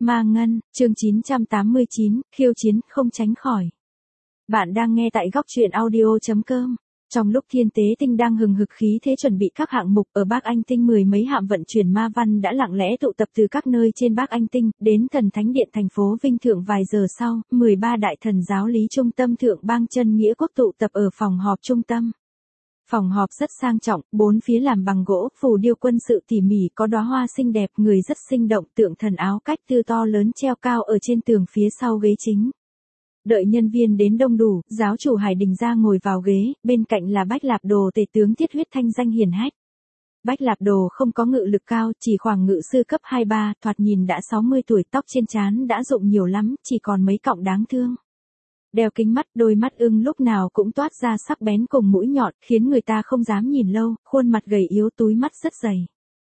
Ma Ngân, chương 989, khiêu chiến không tránh khỏi. Bạn đang nghe tại góc truyện audio.com. Trong lúc Thiên Tế Tinh đang hừng hực khí thế chuẩn bị các hạng mục ở Bắc Anh Tinh, mười mấy hạm vận chuyển ma văn đã lặng lẽ tụ tập từ các nơi trên Bắc Anh Tinh, đến Thần Thánh Điện thành phố Vinh Thượng. Vài giờ sau, 13 đại thần giáo lý trung tâm Thượng Bang Chân Nghĩa Quốc tụ tập ở phòng họp trung tâm. Phòng họp rất sang trọng, bốn phía làm bằng gỗ, phù điêu quân sự tỉ mỉ, có đóa hoa xinh đẹp, người rất sinh động, tượng thần áo cách tư to lớn treo cao ở trên tường phía sau ghế chính. Đợi nhân viên đến đông đủ, giáo chủ Hải Đình ra ngồi vào ghế, bên cạnh là Bách Lạp Đồ tể tướng Thiết Huyết thanh danh hiển hách. Bách Lạp Đồ không có ngự lực cao, chỉ khoảng ngự sư cấp 2-3, thoạt nhìn đã 60 tuổi, tóc trên trán đã rụng nhiều lắm, chỉ còn mấy cọng đáng thương. Đeo kính mắt, đôi mắt ưng lúc nào cũng toát ra sắc bén cùng mũi nhọn, khiến người ta không dám nhìn lâu, khuôn mặt gầy yếu, túi mắt rất dày.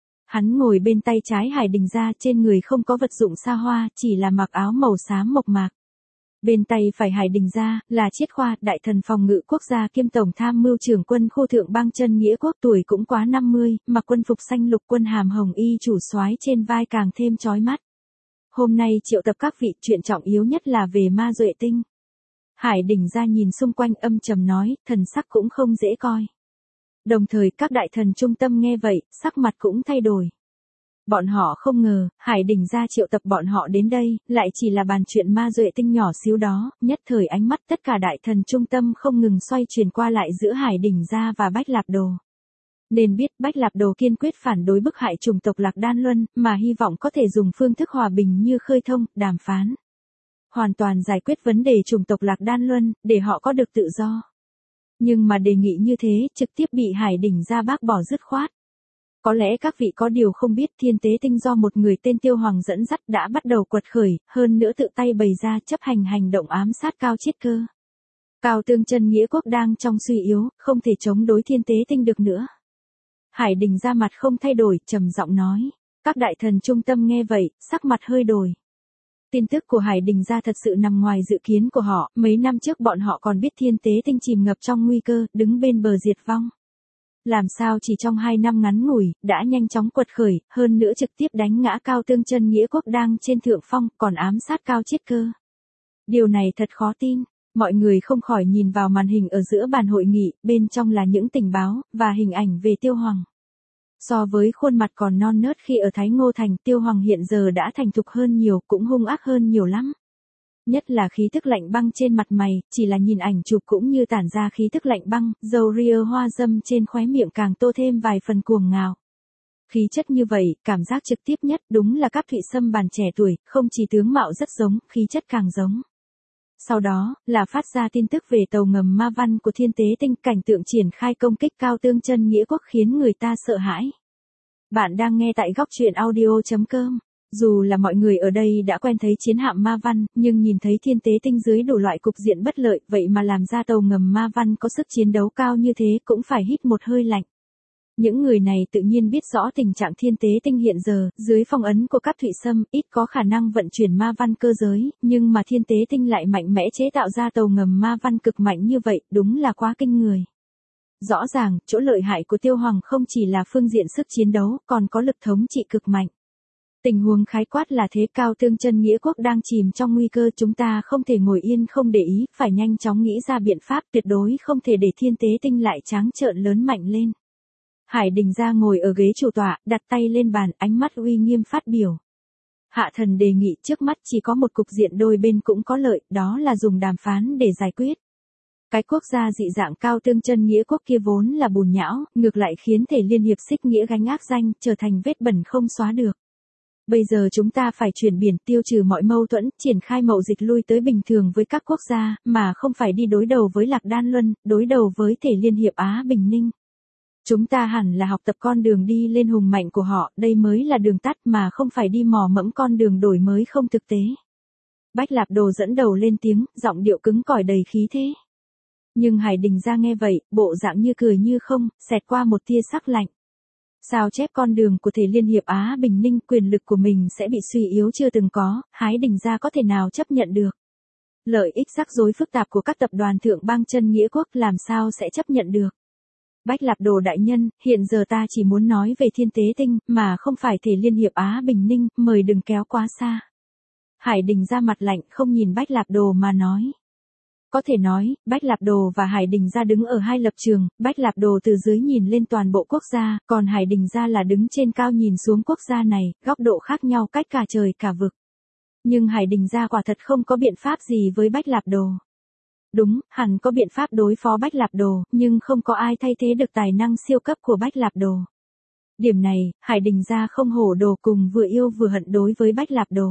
Hắn ngồi bên tay trái Hải Đình ra, trên người không có vật dụng xa hoa, chỉ là mặc áo màu xám mộc mạc. Bên tay phải Hải Đình ra, là Chiết Khoa, đại thần phòng ngự quốc gia kiêm tổng tham mưu trưởng quân khu Thượng Bang Chân Nghĩa Quốc, tuổi cũng quá 50, mặc quân phục xanh lục, quân hàm hồng y chủ soái trên vai càng thêm chói mắt. Hôm nay triệu tập các vị, chuyện trọng yếu nhất là về Ma Duệ Tinh. Hải Đình ra nhìn xung quanh âm trầm nói, thần sắc cũng không dễ coi. Đồng thời các đại thần trung tâm nghe vậy, sắc mặt cũng thay đổi. Bọn họ không ngờ, Hải Đình ra triệu tập bọn họ đến đây, lại chỉ là bàn chuyện Ma Duệ Tinh nhỏ xíu đó, nhất thời ánh mắt tất cả đại thần trung tâm không ngừng xoay chuyển qua lại giữa Hải Đình ra và Bách Lạp Đồ. Nên biết Bách Lạp Đồ kiên quyết phản đối bức hại chủng tộc Lạc Đan Luân, mà hy vọng có thể dùng phương thức hòa bình như khơi thông, đàm phán. Hoàn toàn giải quyết vấn đề chủng tộc Lạc Đan Luân, để họ có được tự do. Nhưng mà đề nghị như thế, trực tiếp bị Hải Đình ra bác bỏ dứt khoát. Có lẽ các vị có điều không biết, Thiên Tế Tinh do một người tên Tiêu Hoàng dẫn dắt đã bắt đầu quật khởi, hơn nữa tự tay bày ra chấp hành hành động ám sát Cao Chiết Cơ. Cao Tương Chân Nghĩa Quốc đang trong suy yếu, không thể chống đối Thiên Tế Tinh được nữa. Hải Đình ra mặt không thay đổi, trầm giọng nói. Các đại thần trung tâm nghe vậy, sắc mặt hơi đổi. Tin tức của Hải Đình ra thật sự nằm ngoài dự kiến của họ, mấy năm trước bọn họ còn biết Thiên Tế Tinh chìm ngập trong nguy cơ, đứng bên bờ diệt vong. Làm sao chỉ trong 2 năm ngắn ngủi, đã nhanh chóng quật khởi, hơn nữa trực tiếp đánh ngã Cao Tương Chân Nghĩa Quốc đang trên thượng phong, còn ám sát Cao Chiết Cơ. Điều này thật khó tin, mọi người không khỏi nhìn vào màn hình ở giữa bàn hội nghị, bên trong là những tình báo, và hình ảnh về Tiêu Hoàng. So với khuôn mặt còn non nớt khi ở Thái Ngô Thành, Tiêu Hoàng hiện giờ đã thành thục hơn nhiều, cũng hung ác hơn nhiều lắm. Nhất là khí thức lạnh băng trên mặt mày, chỉ là nhìn ảnh chụp cũng như tản ra khí thức lạnh băng, râu ria hoa dâm trên khóe miệng càng tô thêm vài phần cuồng ngạo. Khí chất như vậy, cảm giác trực tiếp nhất đúng là Cáp Thụy Sâm bản trẻ tuổi, không chỉ tướng mạo rất giống, khí chất càng giống. Sau đó, là phát ra tin tức về tàu ngầm ma văn của Thiên Tế Tinh, cảnh tượng triển khai công kích Cao Tương Chân Nghĩa Quốc khiến người ta sợ hãi. Bạn đang nghe tại góc truyện audio.com. Dù là mọi người ở đây đã quen thấy chiến hạm ma văn, nhưng nhìn thấy Thiên Tế Tinh dưới đủ loại cục diện bất lợi, vậy mà làm ra tàu ngầm ma văn có sức chiến đấu cao như thế cũng phải hít một hơi lạnh. Những người này tự nhiên biết rõ tình trạng Thiên Tế Tinh hiện giờ, dưới phong ấn của Cáp Thụy Sâm, ít có khả năng vận chuyển ma văn cơ giới, nhưng mà Thiên Tế Tinh lại mạnh mẽ chế tạo ra tàu ngầm ma văn cực mạnh như vậy, đúng là quá kinh người. Rõ ràng, chỗ lợi hại của Tiêu Hoàng không chỉ là phương diện sức chiến đấu, còn có lực thống trị cực mạnh. Tình huống khái quát là thế, Cao Tương Chân Nghĩa Quốc đang chìm trong nguy cơ, chúng ta không thể ngồi yên không để ý, phải nhanh chóng nghĩ ra biện pháp, tuyệt đối không thể để Thiên Tế Tinh lại tráng trợn lớn mạnh lên. Hải Đình ra ngồi ở ghế chủ tọa, đặt tay lên bàn, ánh mắt uy nghiêm phát biểu. Hạ thần đề nghị trước mắt chỉ có một cục diện đôi bên cũng có lợi, đó là dùng đàm phán để giải quyết. Cái quốc gia dị dạng Cao Tương Chân Nghĩa Quốc kia vốn là bùn nhão, ngược lại khiến thể liên hiệp xích nghĩa gánh ác danh, trở thành vết bẩn không xóa được. Bây giờ chúng ta phải chuyển biển, tiêu trừ mọi mâu thuẫn, triển khai mậu dịch lui tới bình thường với các quốc gia, mà không phải đi đối đầu với Lạc Đan Luân, đối đầu với thể liên hiệp Á Bình Ninh. Chúng ta hẳn là học tập con đường đi lên hùng mạnh của họ, đây mới là đường tắt mà không phải đi mò mẫm con đường đổi mới không thực tế. Bách Lạp Đồ dẫn đầu lên tiếng, giọng điệu cứng cỏi đầy khí thế. Nhưng Hải Đình ra nghe vậy, bộ dạng như cười như không, xẹt qua một tia sắc lạnh. Sao chép con đường của thể liên hiệp Á Bình Ninh, quyền lực của mình sẽ bị suy yếu chưa từng có, Hải Đình ra có thể nào chấp nhận được. Lợi ích rắc rối phức tạp của các tập đoàn Thượng Bang Chân Nghĩa Quốc làm sao sẽ chấp nhận được. Bách Lạp Đồ đại nhân, hiện giờ ta chỉ muốn nói về Thiên Tế Tinh, mà không phải thể liên hiệp Á Bình Ninh, mời đừng kéo quá xa. Hải Đình ra mặt lạnh không nhìn Bách Lạp Đồ mà nói. Có thể nói, Bách Lạp Đồ và Hải Đình ra đứng ở hai lập trường, Bách Lạp Đồ từ dưới nhìn lên toàn bộ quốc gia, còn Hải Đình ra là đứng trên cao nhìn xuống quốc gia này, góc độ khác nhau cách cả trời cả vực. Nhưng Hải Đình ra quả thật không có biện pháp gì với Bách Lạp Đồ. Đúng, hẳn có biện pháp đối phó Bách Lạp Đồ, nhưng không có ai thay thế được tài năng siêu cấp của Bách Lạp Đồ. Điểm này, Hải Đình ra không hổ đồ cùng vừa yêu vừa hận đối với Bách Lạp Đồ.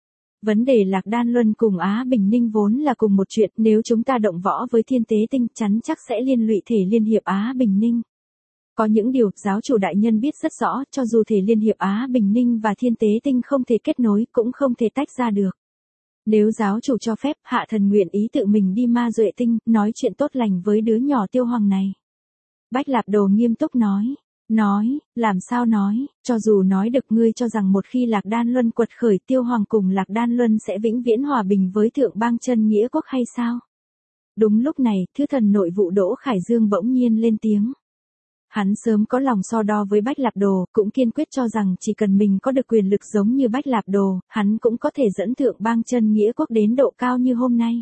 Vấn đề Lạc Đan Luân cùng Á Bình Ninh vốn là cùng một chuyện, nếu chúng ta động võ với Thiên Tế Tinh chắn chắc sẽ liên lụy thể liên hiệp Á Bình Ninh. Có những điều giáo chủ đại nhân biết rất rõ, cho dù thể liên hiệp Á Bình Ninh và Thiên Tế Tinh không thể kết nối cũng không thể tách ra được. Nếu giáo chủ cho phép, Hạ Thần nguyện ý tự mình đi Ma Duệ Tinh, nói chuyện tốt lành với đứa nhỏ Tiêu Hoàng này. Bách Lạp Đồ nghiêm túc nói. Làm sao nói, cho dù nói được ngươi cho rằng một khi Lạc Đan Luân quật khởi Tiêu Hoàng cùng Lạc Đan Luân sẽ vĩnh viễn hòa bình với Thượng Bang Chân Nghĩa Quốc hay sao? Đúng lúc này, Thứ Thần nội vụ Đỗ Khải Dương bỗng nhiên lên tiếng. Hắn sớm có lòng so đo với Bách Lạp Đồ, cũng kiên quyết cho rằng chỉ cần mình có được quyền lực giống như Bách Lạp Đồ, hắn cũng có thể dẫn Thượng Bang Chân Nghĩa Quốc đến độ cao như hôm nay.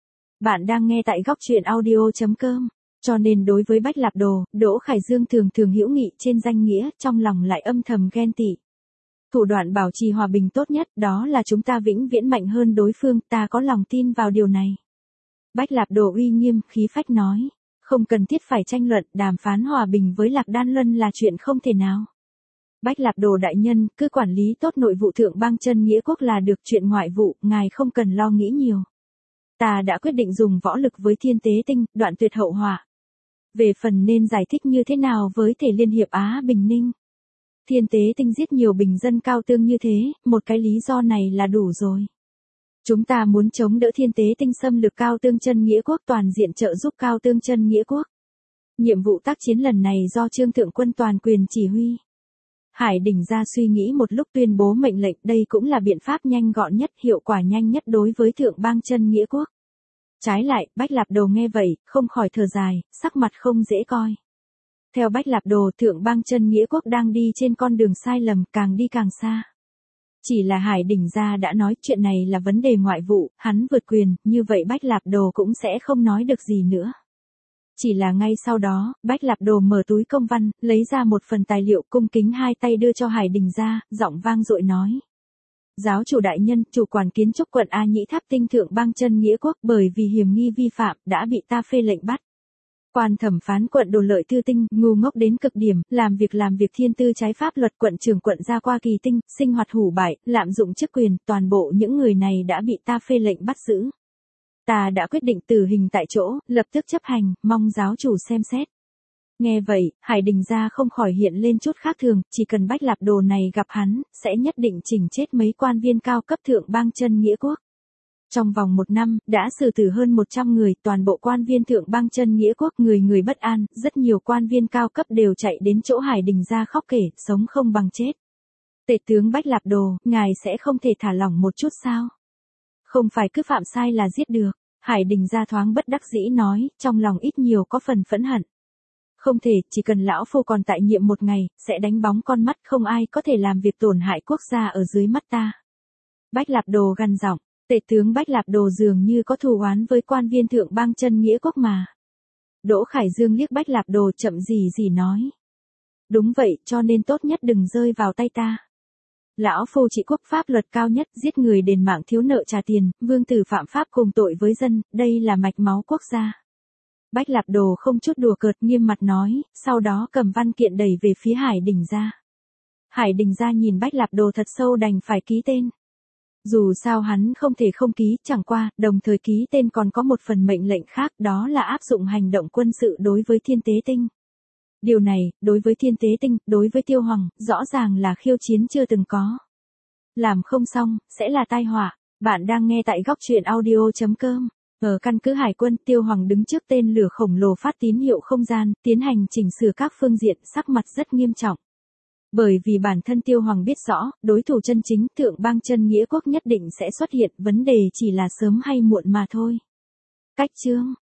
Bạn đang nghe tại góc truyện audio.com. Cho nên đối với Bách Lạp Đồ, Đỗ Khải Dương thường thường hữu nghị trên danh nghĩa, trong lòng lại âm thầm ghen tị. Thủ đoạn bảo trì hòa bình tốt nhất, đó là chúng ta vĩnh viễn mạnh hơn đối phương, ta có lòng tin vào điều này. Bách Lạp Đồ uy nghiêm, khí phách nói, không cần thiết phải tranh luận, đàm phán hòa bình với Lạc Đan Luân là chuyện không thể nào. Bách Lạp Đồ đại nhân, cứ quản lý tốt nội vụ Thượng Bang Chân Nghĩa Quốc là được, chuyện ngoại vụ, ngài không cần lo nghĩ nhiều. Ta đã quyết định dùng võ lực với Thiên Tế Tinh, đoạn tuyệt hậu họa. Về phần nên giải thích như thế nào với thể liên hiệp Á Bình Ninh. Thiên Tế Tinh giết nhiều bình dân cao tương như thế, một cái lý do này là đủ rồi. Chúng ta muốn chống đỡ Thiên Tế Tinh xâm lược Cao Tương Chân Nghĩa Quốc, toàn diện trợ giúp Cao Tương Chân Nghĩa Quốc. Nhiệm vụ tác chiến lần này do Trương Thượng Quân toàn quyền chỉ huy. Hải Đình ra suy nghĩ một lúc tuyên bố mệnh lệnh, đây cũng là biện pháp nhanh gọn nhất, hiệu quả nhanh nhất đối với Thượng Bang Chân Nghĩa Quốc. Trái lại, Bách Lạp Đồ nghe vậy, không khỏi thở dài, sắc mặt không dễ coi. Theo Bách Lạp Đồ, Thượng Bang Chân Nghĩa Quốc đang đi trên con đường sai lầm, càng đi càng xa. Chỉ là Hải Đình gia đã nói chuyện này là vấn đề ngoại vụ, hắn vượt quyền, như vậy Bách Lạp Đồ cũng sẽ không nói được gì nữa. Chỉ là ngay sau đó, Bách Lạp Đồ mở túi công văn, lấy ra một phần tài liệu, cung kính hai tay đưa cho Hải Đình gia, giọng vang dội nói. Giáo chủ đại nhân, chủ quản kiến trúc quận A Nhĩ Tháp Tinh Thượng Bang Chân Nghĩa Quốc bởi vì hiểm nghi vi phạm, đã bị ta phê lệnh bắt. Quan thẩm phán quận Đồ Lợi Tư Tinh, ngu ngốc đến cực điểm, làm việc thiên tư trái pháp luật, quận trưởng quận Gia Qua Kỳ Tinh, sinh hoạt hủ bại, lạm dụng chức quyền, toàn bộ những người này đã bị ta phê lệnh bắt giữ. Ta đã quyết định tử hình tại chỗ, lập tức chấp hành, mong giáo chủ xem xét. Nghe vậy, Hải Đình gia không khỏi hiện lên chút khác thường, chỉ cần Bách Lạp Đồ này gặp hắn, sẽ nhất định chỉnh chết mấy quan viên cao cấp Thượng Bang Chân Nghĩa Quốc. Trong vòng 1 năm, đã xử tử hơn 100 người, toàn bộ quan viên Thượng Bang Chân Nghĩa Quốc người bất an, rất nhiều quan viên cao cấp đều chạy đến chỗ Hải Đình gia khóc kể, sống không bằng chết. Tể tướng Bách Lạp Đồ, ngài sẽ không thể thả lỏng một chút sao? Không phải cứ phạm sai là giết được. Hải Đình gia thoáng bất đắc dĩ nói, trong lòng ít nhiều có phần phẫn hận. Không thể, chỉ cần lão phu còn tại nhiệm 1 ngày, sẽ đánh bóng con mắt, không ai có thể làm việc tổn hại quốc gia ở dưới mắt ta. Bách Lạp Đồ gằn giọng, tể tướng Bách Lạp Đồ dường như có thù oán với quan viên Thượng Bang Chân Nghĩa Quốc mà. Đỗ Khải Dương liếc Bách Lạp Đồ chậm gì nói. Đúng vậy, cho nên tốt nhất đừng rơi vào tay ta. Lão phu trị quốc pháp luật cao nhất, giết người đền mạng thiếu nợ trả tiền, vương tử phạm pháp cùng tội với dân, đây là mạch máu quốc gia. Bách Lạp Đồ không chút đùa cợt, nghiêm mặt nói, sau đó cầm văn kiện đẩy về phía Hải Đình gia. Hải Đình gia nhìn Bách Lạp Đồ thật sâu đành phải ký tên. Dù sao hắn không thể không ký, chẳng qua, đồng thời ký tên còn có một phần mệnh lệnh khác, đó là áp dụng hành động quân sự đối với Thiên Tế Tinh. Điều này, đối với Thiên Tế Tinh, đối với Tiêu Hoàng, rõ ràng là khiêu chiến chưa từng có. Làm không xong, sẽ là tai họa. Bạn đang nghe tại góc truyện audio.com. Ở căn cứ Hải quân, Tiêu Hoàng đứng trước tên lửa khổng lồ phát tín hiệu không gian, tiến hành chỉnh sửa các phương diện, sắc mặt rất nghiêm trọng. Bởi vì bản thân Tiêu Hoàng biết rõ, đối thủ chân chính Thượng Bang Chân Nghĩa Quốc nhất định sẽ xuất hiện, vấn đề chỉ là sớm hay muộn mà thôi. Cách chương